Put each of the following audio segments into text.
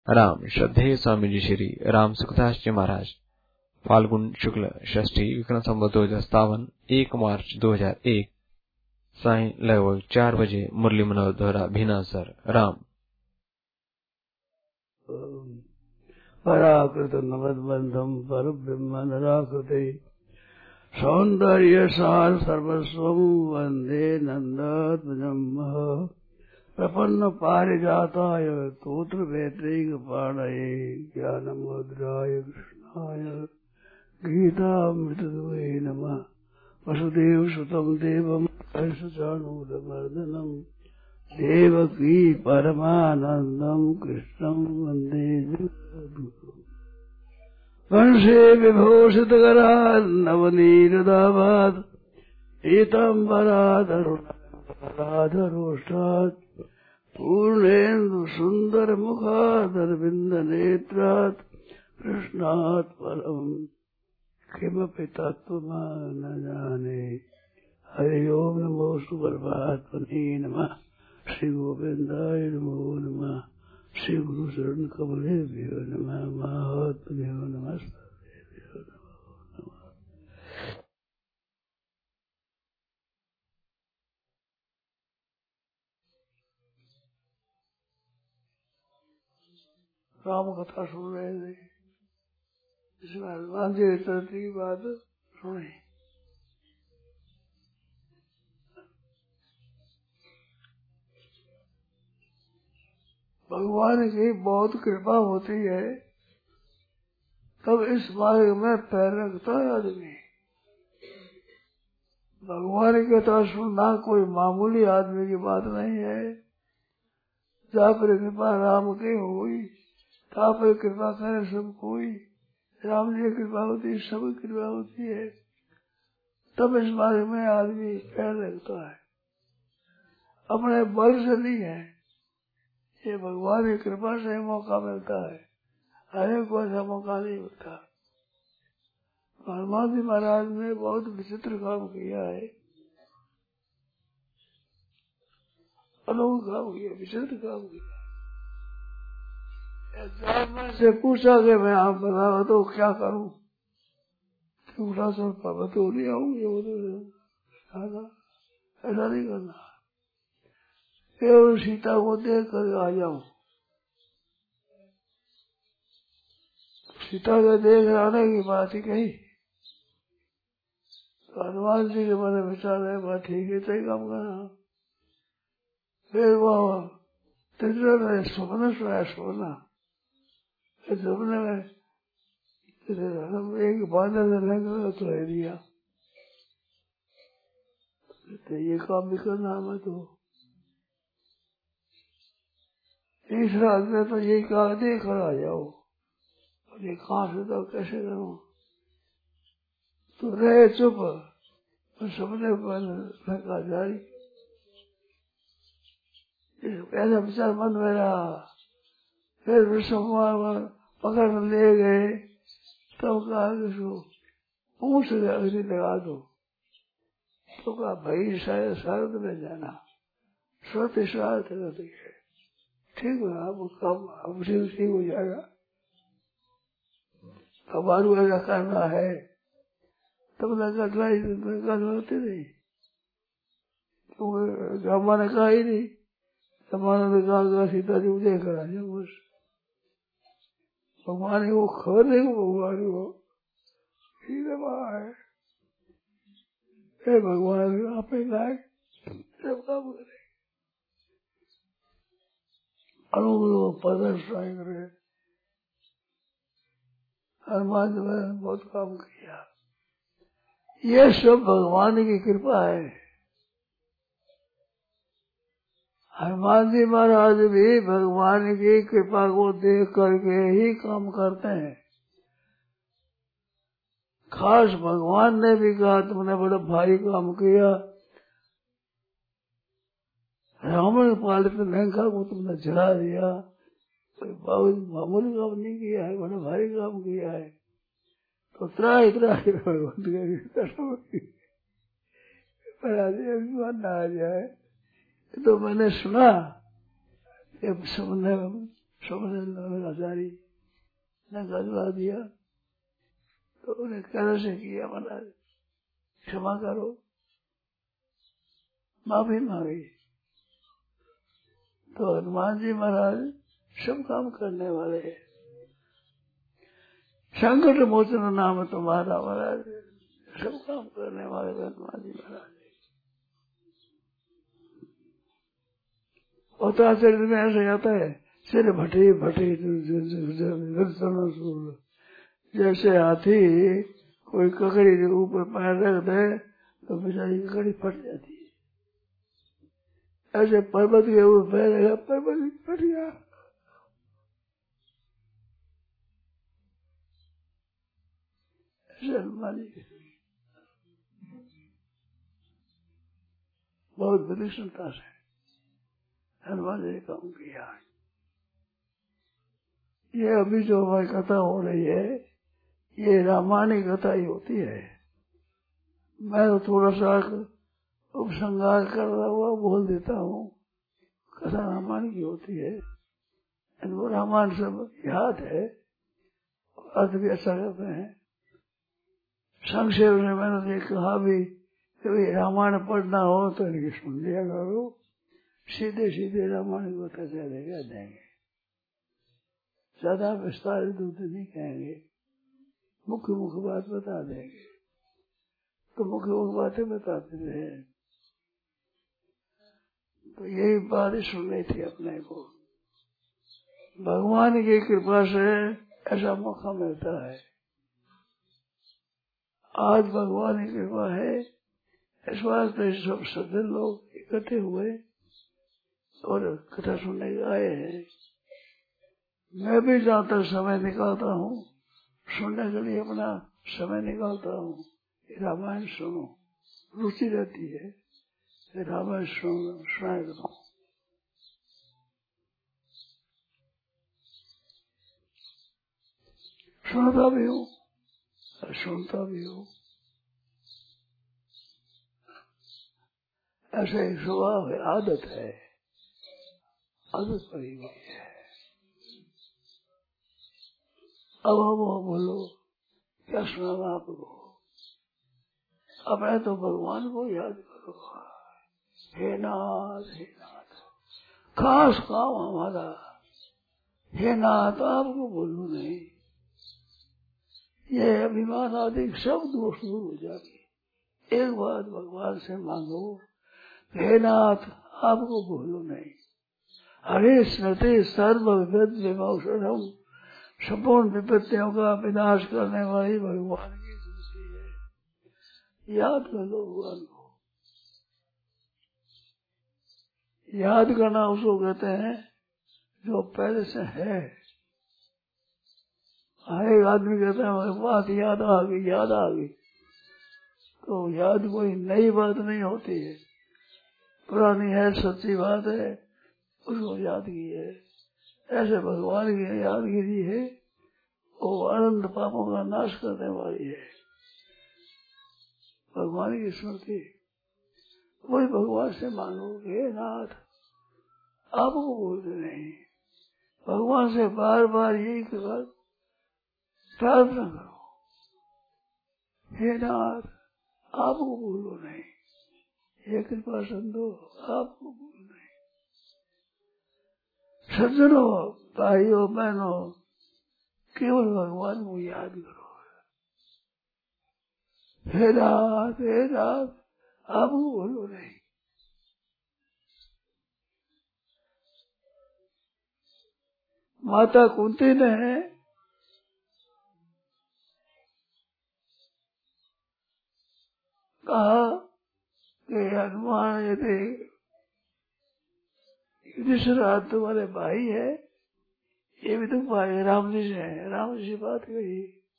राम श्रद्धेय स्वामी जी श्री राम सुखदास जी महाराज। फाल्गुन शुक्ल षष्ठी विक्रम संवत 2057 1 मार्च 2001 साय लगभग 4 बजे मुरली मनोहर द्वारा भीनासर। राम पराकृत नवद्बंधम पर ब्रह्म नराकृते सौंदर्य सार सर्वस्वं वंदे नंदात्मजं प्रपन्न पारिजाताय तोत्र वैत्रिक पाणये ज्ञानमुद्राय कृष्णाय गीतामृतद्वये नमः। वसुदेव सुतं देवं हर्षचाणूरमर्दनं देवकी परमानन्दं कृष्णं वन्दे जगद्गुरुम्। वंशे विभूषितकरान् नवनीरदाभात् पीताम्बराधरोष्ठात् पूर्णेन्दु सुन्दरमुखादरविन्दनेत्रात् कृष्णात् परम् किमपि तत्त्वं न जाने। हरि ओम नमो सुपरमात्मने नमः। श्री गोविंदाय नमो नमः। श्री गुरु शरण कमलेभ्यो नमः। महात्मभ्यो नमस्ते। राम कथा सुन रहे थे, इसमें हनुमान जी की बात सुनी। भगवान की बहुत कृपा होती है तब इस मार्ग में पैर रखता है आदमी। भगवान की कथा सुनना कोई मामूली आदमी की बात नहीं है। जहाँ पर कृपा राम की हुई तहाँ पर कृपा करे सब कोई। राम जी की कृपा होती है, सब कृपा होती है, तब इस मार्ग में आदमी पैर रखता है। अपने बल से नहीं है, ये भगवान की कृपा से मौका मिलता है। हरे को ऐसा मौका नहीं मिलता। हनुमान जी महाराज ने बहुत विचित्र काम किया है, अनोखा काम किया, विचित्र काम किया। जान से पूछा कि मैं आप बताओ तो क्या करूं, उठा सर पर्वत नहीं आऊंगी, ऐसा नहीं करना। केवल सीता को देख कर आ जाऊं। सीता के देख आने की बात ही कही। तो हनुमान जी के मन में विचार है, बात ठीक है, सही काम करना। फिर वो तिजोर में सोना सोया सोना, सपने में एक बादल लगा तो है दिया। तो ये काम भी करना हमें तो इस रात में तो यही कहा दे कर आ जाओ। और ये कहाँ से तो कैसे करूं, तो रहे चुप। और सपने पर लगा जारी ऐसा विचार मन में रहा। फिर सोमवार पकड़ ले गए, तब कहा कि पूछ अग्नि लगा दो। तो कहा भाई शायद शरद में जाना, शरद शरारत है, ठीक है आप काम अब ठीक हो जाएगा। भगवान को ऐसा करना है तब लगलाई होती नहीं, क्योंकि हमारे कहा ही नहीं। हमारा ने कहा सीता जी देख कर आ जाओ बस। भगवान को खबर नहीं, भगवान को ठीक है है। भगवान आप ही लायक सब काम करे, अनुग्रह प्रदर्शन करे। हनुमान जी ने बहुत काम किया। ये सब भगवान की कृपा है। हनुमान जी महाराज भी भगवान की कृपा को देख करके ही काम करते हैं। खास भगवान ने भी कहा तुमने बड़ा भारी काम किया, रावण पालित लंका को तुमने जला दिया। बहुत मामूली काम नहीं किया है, बड़ा भारी काम किया है। तो त्राही अभिमान न आ जाए। तो मैंने सुना सबने आचार्य ने गजवा दिया तो उन्हें कैसे किया, महाराज क्षमा करो, माफी मांगी। तो हनुमान जी महाराज सब काम करने वाले हैं। संकट मोचन नाम तुम्हारा महाराज, सब काम करने वाले हनुमान जी महाराज। अवतार चरित्र में ऐसे आता है, सिर भटे भटे जैसे हाथी कोई ककड़ी के ऊपर पैर रख दे तो बेचारी ककड़ी फट जाती है, ऐसे पर्वत के ऊपर पैर रखा, पर्वत फट गया। ऐसे हनुमान जी बहुत विलक्षणता से हनुमान जी ने काम किया। ये अभी जो हमारी कथा हो रही है, ये रामायणी कथा ही होती है। मैं तो थोड़ा सा उपसंहार कर रहा हुआ बोल देता हूँ, कथा रामायण की होती है। इनको रामायण सब याद है, अर्थ भी अच्छा करते हैं। संक्षेप में मैंने कहा भी कि रामायण पढ़ना हो तो इनकी सुन लिया करो, सीधे सीधे रामायण की कथा चलेगा देंगे, ज्यादा विस्तारित नहीं कहेंगे, मुख्य मुख्य बात बता देंगे। तो मुख्य मुख्य बातें बताते रहे, तो यही बात सुननी थी अपने को। भगवान की कृपा से ऐसा मौका मिलता है। आज भगवान की कृपा है, इस वास्ते सब सज्जन लोग इकट्ठे हुए और कथा सुनने आए हैं। मैं भी जहाँ तक समय निकालता हूँ, सुनने के लिए अपना समय निकालता हूँ। रामायण सुनो, रुचि रहती है, रामायण सुनाया करो। सुनता भी हूँ और सुनता भी हूँ, ऐसे ही स्वभाव है, आदत है, आदत पड़ी हुई है। अब हम बोलो क्या सुना आपको, अपने तो भगवान को याद करो। हे नाथ, हे नाथ, खास काम हमारा, हे नाथ आपको बोलू नहीं, ये अभिमान आदि सब दोष दूर हो जाएगी। एक बात भगवान से मांगो, हे नाथ आपको बोलू नहीं। हरे स्मृति सर्व विपद विमोचनम, संपूर्ण विपत्तियों का विनाश करने वाली भगवान की स्मृति है। याद कर लो भगवान को। याद करना उसको कहते हैं जो पहले से है। हर एक आदमी कहता है बात याद आ गई, याद आ गई, तो याद कोई नई बात नहीं होती है, पुरानी है, सच्ची बात है, उसको याद की है। ऐसे भगवान की यादगिरी है, वो अनंत पापों का नाश करने वाली है। भगवान की स्मृति, वही भगवान से मांगो, हे नाथ आपको बोलते नहीं। भगवान से बार बार यही प्रार्थना करो, हे नाथ आपको बोलो नहीं, हे कृपा सिंधु आपको बोलो नहीं। सज्जनों, भाइयों बहनों, केवल भगवान को याद करो। हे नाथ आपको बोलो नहीं। माता कुंती ने कहा कि हनुमान यदि युधिष्ठिर तुम्हारे भाई है, ये भी तुम भाई राम जी से है। राम जी से बात कही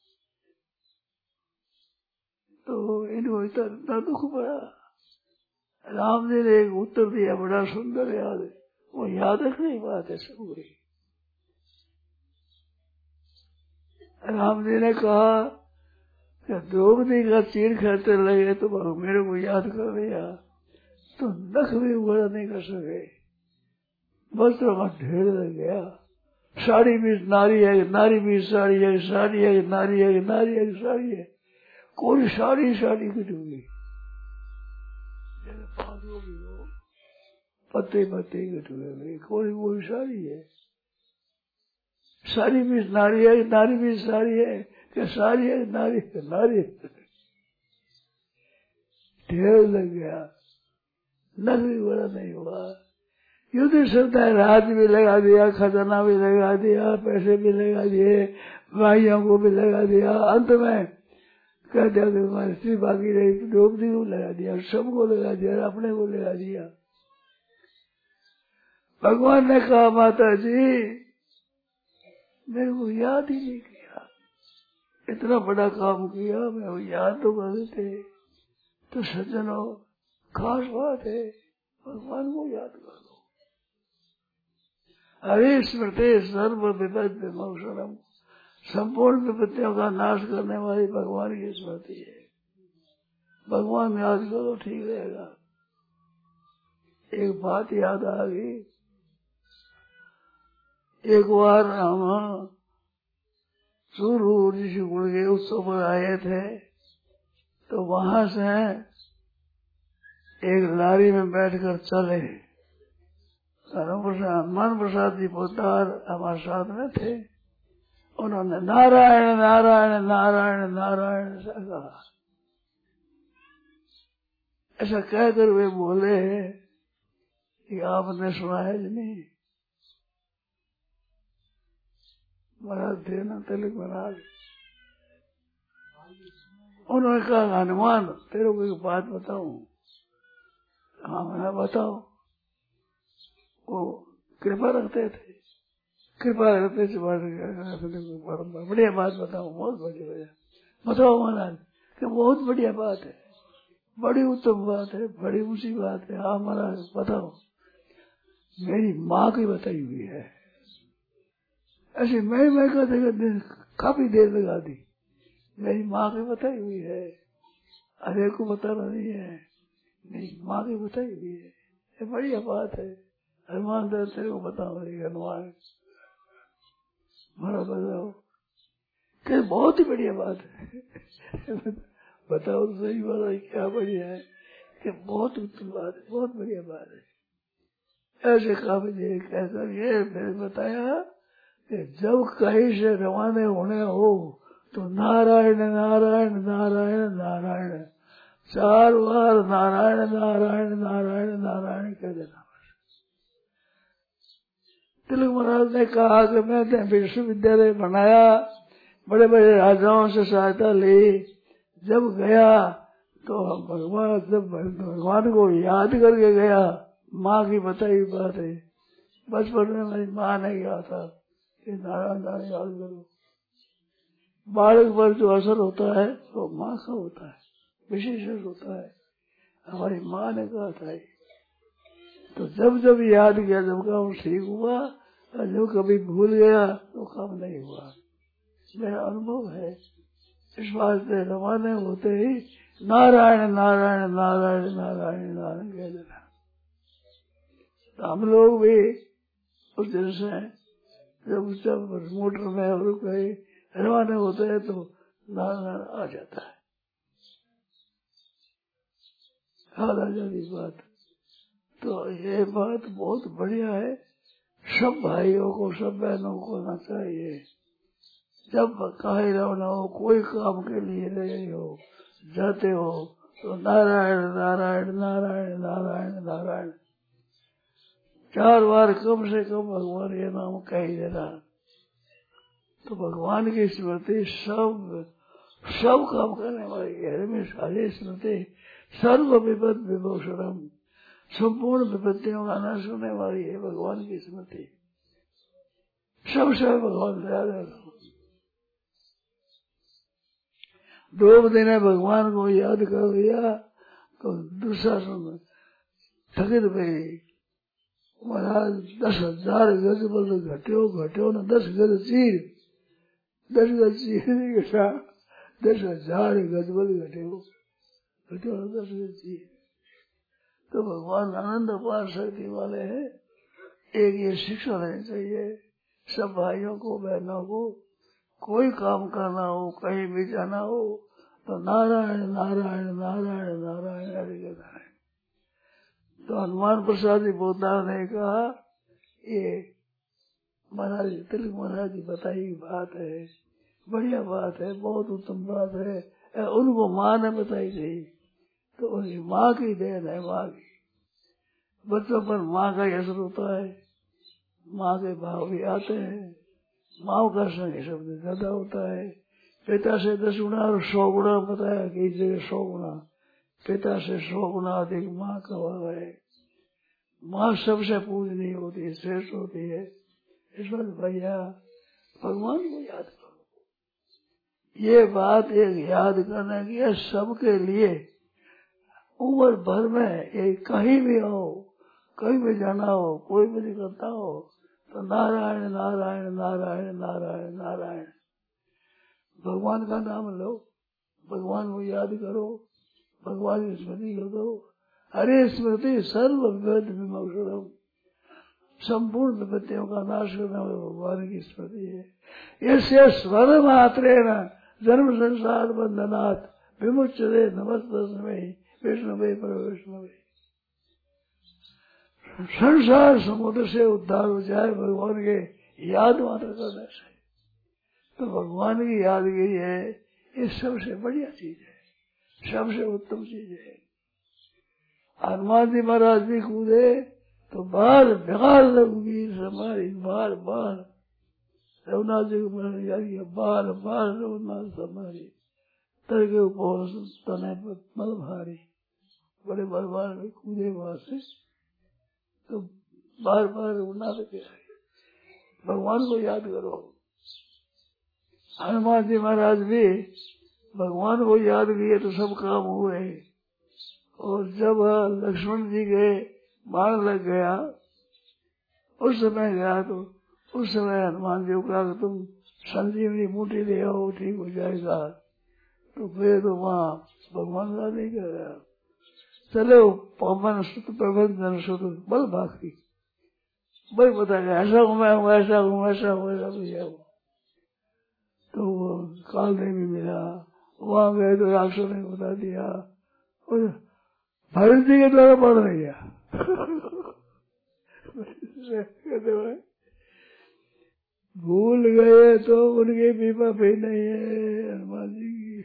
तो इनको इतना दुख पड़ा। राम जी ने एक उत्तर दिया, बड़ा सुंदर याद है, वो याद रखने की बात है सब हुई। राम जी ने कहा कि द्रौपदी का चीर खाते लगे तो मेरे को याद कर लिया, तो नख भी बड़ा नहीं कर सके, वस्त्रों का ढेर लग गया, साड़ी भी नारी है, नारी भी साड़ी है, साड़ी है नारी है, नारी है साड़ी है। कोई साड़ी साड़ी की डूबी पागलों भी हो, पत्ते पत्ते के डूबे, कोई साड़ी है। साड़ी भी नारी है, नारी भी साड़ी है, क्या साड़ी है नारी है, नारी ढेर लग गया, नर भी बड़ा नहीं हुआ। युद्ध चलता है, राज भी लगा दिया, खजाना भी लगा दिया, पैसे भी लगा दिए, भाइयों को भी लगा दिया, अंत में कह दिया कि तुम्हारी स्त्री बाकी रही, द्रौपदी को लगा दिया, सबको लगा दिया, अपने को लगा दिया। भगवान ने कहा माता जी मेरे को याद ही नहीं किया, इतना बड़ा काम किया, मैं वो याद तो करते थे। तो सज्जनों खास बात है, भगवान को याद कर लो। हरे स्मृति सर्व विपद विमोचनम, संपूर्ण विपत्तियों का नाश करने वाली भगवान की स्मृति है। भगवान याद करो ठीक रहेगा। एक बात याद आ गई, एक बार हम सूर्य ऋषिकुल के उत्सव पर आए थे, तो वहां से एक लारी में बैठकर चले, हनुमान प्रसाद जी पोदार हमारे साथ में थे। उन्होंने नारायण नारायण नारायण नारायण ऐसा कहा। ऐसा कहकर वे बोले कि आपने सुना है नहीं? महाराज थे ना तिलक महाराज, उन्होंने कहा हनुमान तेरे को एक बात बताऊं? हाँ मैंने बताओ। वो कृपा रखते थे, कृपा रखते थे, बढ़िया बात बताओ, बहुत बढ़िया बताओ महाराज कि बहुत बढ़िया बात है, बड़ी उत्तम बात है, बड़ी ऊंची बात है। हाँ महाराज बताओ। मेरी माँ की बताई हुई है। ऐसे मैं कहते काफी देर लगा दी। मेरी माँ की बताई हुई है, अरे को बताना नहीं है, मेरी माँ की बताई हुई है, ये बढ़िया बात है। हनुमान तेरे को बताओ, हनुमान मारा बताओ कि बहुत ही बढ़िया बात है। बताओ तो सही बात है, क्या बढ़िया है? कि बहुत उत्तम बात है, बहुत बढ़िया बात है। ऐसे काफी देर कहकर ये मैंने बताया कि जब कहीं से रवाना होने हो तो नारायण नारायण नारायण नारायण 4 बार नारायण नारायण नारायण नारायण कह देना। तिलक महाराज ने कहा कि मैंने विश्वविद्यालय बनाया, बड़े बड़े राजाओं से सहायता ली, जब गया तो भगवान को याद करके गया। माँ की बताई बात है, बचपन में मेरी माँ ने कहा था कि नारायण नारायण याद करो। बालक पर जो असर होता है वो माँ का होता है, विशेष होता है। हमारी माँ ने कहा था, तो जब जब याद किया, जब काम ठीक हुआ, और जो कभी भूल गया तो काम नहीं हुआ। मेरा अनुभव है। इस वास्ते रवाना होते ही नारायण नारायण नारायण नारायण नारायण कह देना। तो हम लोग भी उस दिन से जब मोटर में और कहीं रवाना होते हैं तो नारायण आ जाता है, याद आ जाती बात। तो ये बात बहुत बढ़िया है, सब भाइयों को सब बहनों को होना चाहिए। जब कहीं रवाना हो, कोई काम के लिए रहे हो, जाते हो, तो नारायण नारायण नारायण नारायण नारायण 4 बार कम से कम भगवान ये नाम कह ही देना। तो भगवान की स्मृति सब काम करने वाली है। में सारी स्मृति सर्व विपद विभूषणम, संपूर्ण विपत्तियों का नाश होने वाली है भगवान की स्मृति। सब भगवान से याद रखो। द्रौपदी ने भगवान को याद कर लिया तो दुशासन थकित गई। महाराज 10,000 गज बल घट्यो न 10 गज चीर, 10 गज चीरने के साथ 10,000 गज बल घट्यो न 10 गज चीर। तो भगवान आनंद अपार शक्ति वाले हैं। एक ये शिक्षा लेनी चाहिए, सब भाइयों को बहनों को कोई काम करना हो, कहीं भी जाना हो तो नारायण नारायण नारायण नारायण हरि कहना है। तो हनुमान प्रसाद जी पोदार ने कहा, ये महाराज तिलक महाराज जी बताई बात है, बढ़िया बात है, बहुत उत्तम बात है। उनको माँ ने बताई गई तो उनकी माँ की देन है, माँ की। बच्चों पर माँ का असर होता है, माँ के भाव भी आते हैं, माँ का संग शब्द ज्यादा होता है। पिता से 10 गुना और 100 गुना बताया कि इस जगह 100 गुना, पिता से 100 गुना अधिक माँ का भाव है। माँ सबसे पूजनीय होती है, श्रेष्ठ होती है। इस बात भैया भगवान को याद करो। ये बात एक याद करने की है सबके लिए। उम्र भर में ये कहीं भी हो, कहीं भी जाना हो, कोई भी करता हो तो नारायण नारायण नारायण नारायण नारायण भगवान का नाम लो, भगवान को याद करो, भगवान की स्मृति करो। हरे स्मृति सर्व विपद विमोक्षणम, संपूर्ण विपत्तियों का नाश करना भगवान की स्मृति है। इससे स्वर मात्रे न जन्म संसार बंधनात् विमुच्यते नमस्तस्मै विष्णुवे परमेष्णवे। संसार समुद्र से उद्धार हो जाए भगवान के याद मात्र करने से। तो भगवान की यादगिरी है, ये सबसे बढ़िया चीज है, सबसे उत्तम चीज है। हनुमान जी महाराज भी कूदे तो बार बेकार लगूंगी हमारी, बार बार रघुनाथ जी को बार बार रघुनाथ हमारी तर के ऊपर तने मल भारी, बड़े बार में कूदे वहां से तो बार बार रघुनाथ के भगवान को याद करो। हनुमान जी महाराज भी भगवान को याद किए तो सब काम हुए। और जब लक्ष्मण जी के बाण लग गया, उस समय गया तो उस समय हनुमान जी को कहा कि तुम संजीवनी बूटी ले आओ, ठीक हो जाएगा। तो फिर तो वहाँ भगवान का नहीं कर रहा, चलो पवन सुत प्रबंधन सुत बल बाकी बल बताया ऐसा हूँ मैं हूँ, ऐसा हूँ, ऐसा हूँ, ऐसा भैया हूँ। तो काल देवी मिला, वहां गए तो राक्षस ने बता दिया, भरत जी के द्वारा पढ़ नहीं गया। भूल गए तो उनकी भी माफी नहीं है हनुमान जी की।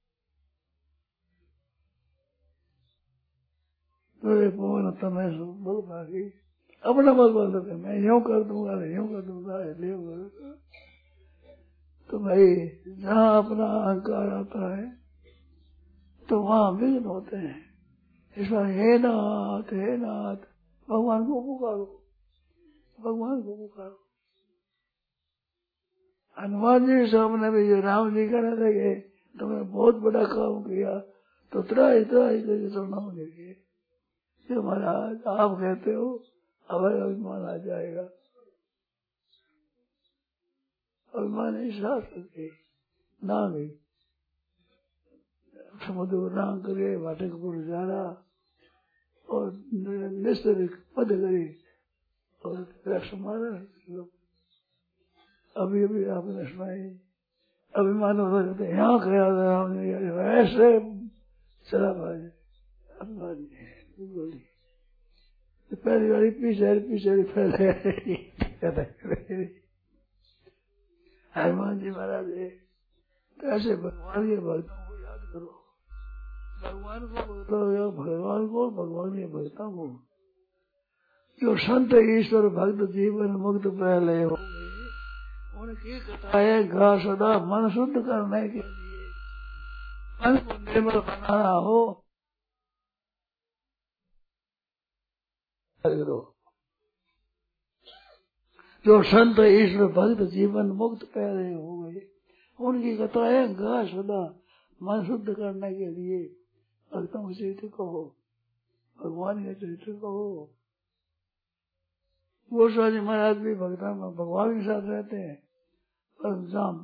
तो पवन तमें बोल बाकी अपना बल बोल दो, मैं यूं कर दूंगा, यूं कर दूंगा, तो भाई जहाँ अपना अहंकार आता है तो वहाँ विघ्न होते हैं। इस बार हे नाथ भगवान को पुकारो, भगवान को पुकारो। हनुमान जी के सामने भी जो राम जी कहने लगे तुमने बहुत बड़ा काम किया तो इतना करके चढ़ना लगे कि महाराज आप कहते हो अब अभिमान आ जाएगा। अभिमान ऐसा करके ना गई समुद्र को नाम करे, वाटिकपुर जाना और निस्तर पद करे और रक्षा मारा। अभी अभी आपने सुनाई अभिमान होता कहते यहाँ गया राम ने ऐसे चला भाई अभिमान बोली पहली बारी पीछे पहले हनुमान जी महाराज कैसे भगवान के भक्तों को याद करो, भगवान को बोलो, भगवान को भगवान के भक्तों को। जो संत ईश्वर भक्त जीवन मुक्त पहले हो उनकी कथाएं गा सदा मन शुद्ध करने के लिए, मन को निर्मल बनाना हो। जो संत ईश्वर भक्त जीवन मुक्त पहले हो गए उनकी कथाएं गा सदा मन शुद्ध करने के लिए भक्तों के चरित्र कहो, भगवान के चरित्र कहो। गोस्वामी महाराज भी भगवान के साथ रहते हैं, पर जहाँ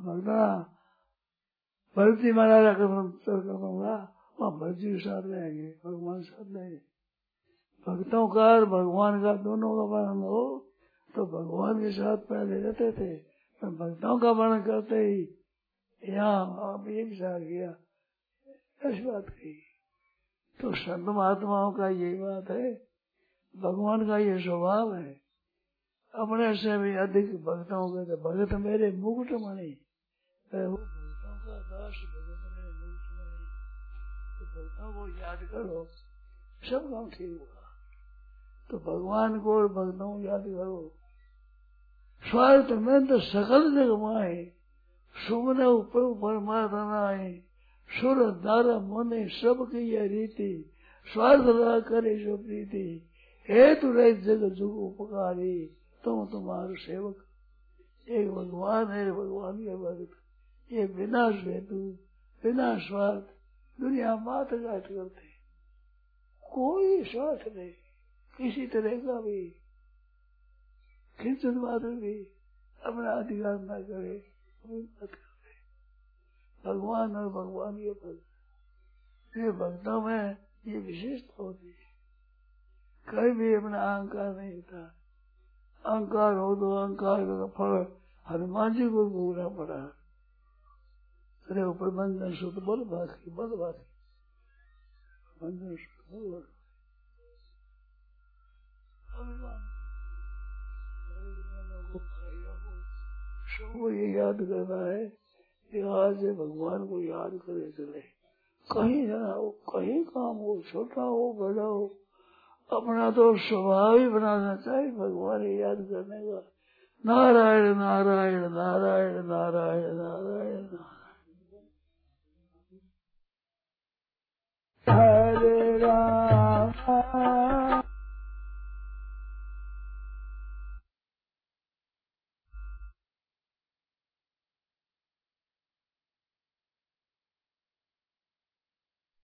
भक्ति महाराज करूंगा वहाँ भक्ति के साथ रहेंगे, भगवान के साथ नहीं। भक्तों का और भगवान का दोनों का वर्णन हो तो भगवान के साथ पहले रहते थे, तो भक्तों का वर्णन करते ही यहाँ आप एक साथ गया, ऐसी बात कही। तो संत महात्माओं का यही बात है, भगवान का ये स्वभाव है, अपने से भी अधिक भक्तों के, तो भगत मेरे मुकुटमणि, भक्तों का दास भगत मेरे मुकुटमणि। तो भक्तों को याद करो, सब काम ठीक होगा। तो भगवान को और भक्तों को याद करो। स्वार्थ में तो सकल जग माए, सुमने ऊपर परमात्मा आए, सुर दार मुनि सबकी यह रीति, स्वार्थ ला करे जो प्रीति, हेतु रहे जग जुग उपकारी, तुम तुम्हारे सेवक। एक भगवान है, भगवान के भक्त, ये बिना हेतु बिना स्वार्थ दुनिया मात घाट करते, कोई स्वार्थ नहीं, किसी तरह का भी किंचन मात्र भी अपना अधिकार न करे, मत करे। भगवान और भगवान के भक्त, ये भक्तों में ये विशेषता होती है, कहीं भी अपना अहंकार नहीं होता। अहंकार हो तो अहंकार का फल हनुमान जी को भोगना पड़ा। अरे ऊपर बंधन सुत बल बाकी बंधन सुत बल सबको ये याद करना है कि आज भगवान को याद करे चले। कहीं जाना हो, कहीं काम हो, छोटा हो बड़ा हो, अपना तो स्वभाव ही बनाना चाहिए भगवान याद करने का। नारायण नारायण नारायण नारायण नारायण नारायण। हरे राम